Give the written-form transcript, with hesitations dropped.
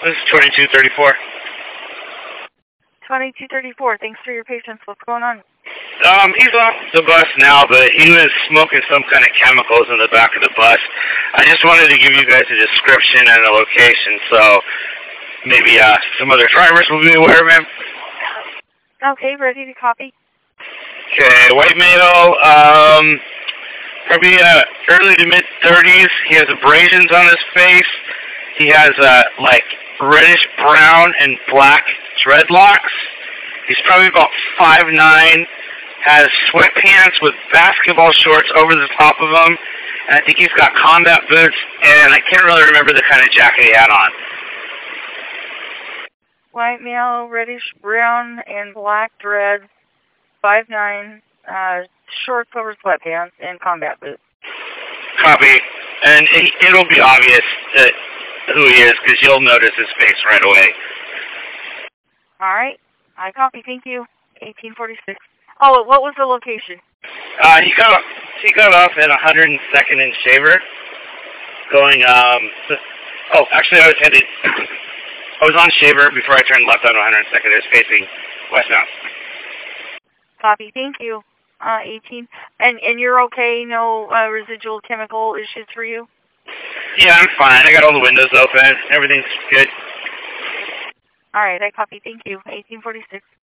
This is 2234. 2234. Thanks for your patience. What's going on? He's off the bus now, but he was smoking some kind of chemicals in the back of the bus. I just wanted to give you guys a description and a location, so maybe some other drivers will be aware of him. Okay, ready to copy. Okay, white male, probably early to mid-30s. He has abrasions on his face. He has, like, reddish-brown and black dreadlocks. He's probably about 5'9", has sweatpants with basketball shorts over the top of them, and I think he's got combat boots, and I can't really remember the kind of jacket he had on. White male, reddish-brown and black dreads, 5'9", shorts over sweatpants, and combat boots. Copy. And it'll be obvious that who he is, because you'll notice his face right away. All right. I copy. Thank you. 1846. Oh, what was the location? He got off at 102nd and Shaver, going, actually I was on Shaver before I turned left on 102nd. It was facing westbound. Copy. Thank you. 18. And you're okay? No residual chemical issues for you? Yeah, I'm fine. I got all the windows open. Everything's good. All right. I copy. Thank you. 1846.